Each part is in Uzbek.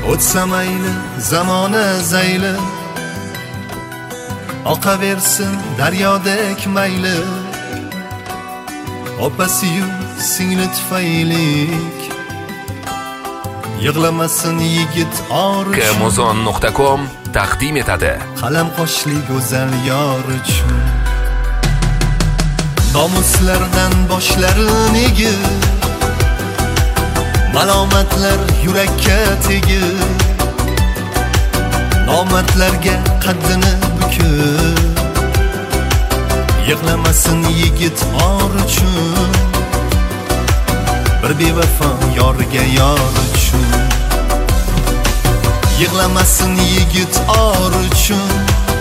o'tsa mayli zamona zayli, oqaversin daryodek mayli, opasi-yu singli tufaylik, yig'lamasin yigit or uchun. Kmozon.com taqdim etadi. Qalam qoshli go'zal yor uchun. Nomuslardan boshlarini egib, malomatlar yurakka tegib, nomardlarga qaddini bukib, yig'lamasin yigit or uchun. Bir bevafo yorga yor uchun. Yig'lamasin yigit or uchun.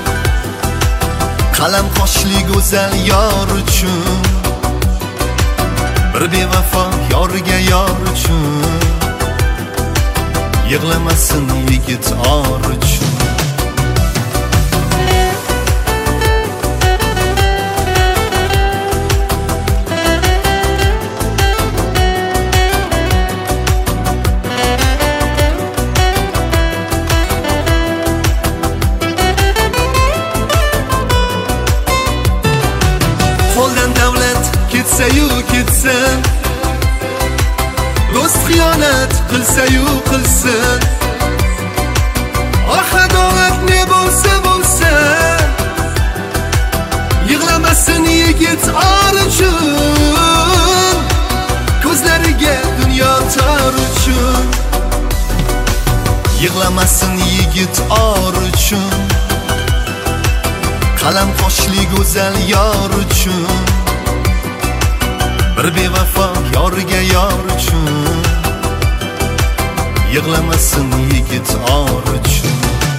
Qalam qoshli go'zal yor uchun. Bir bevafo yorga yor uchun. Yig'lamasin yigit or uchun. Qo'ldan davlat ketsa-yu ketsin, do'st xiyonat qilsa-yu qilsin, adolat ne bo'lsa bo'lsin, yig'lamasin yigit or uchun. Ko'zlariga dunyo tor uchun. Yig'lamasin yigit or uchun. Qalam qoshli go'zal yor uchun. Bir bevafo yorga yor uchun. Yig'lamasin yigit or uchun.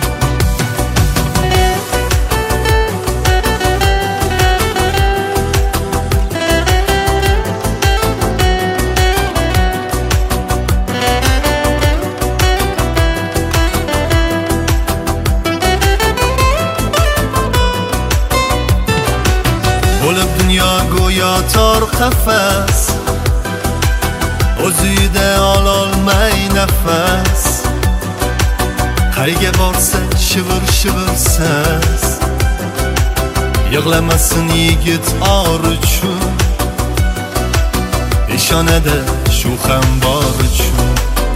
Bo'lib dunyo go'yo tor qafas, o'zida ololmay nafas. Qayga borsa shivir shivir sas. Yig'lamasin yigit or uchun. Peshonada shu ham bor uchun.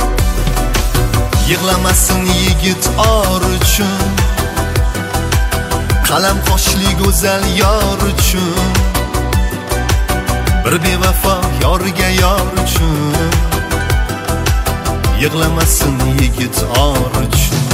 Yig'lamasin yigit or uchun. Qalam qoshli go'zal yor uchun. Bir bevafo yorga yor uchun. Yig'lamasin yigit or uchun.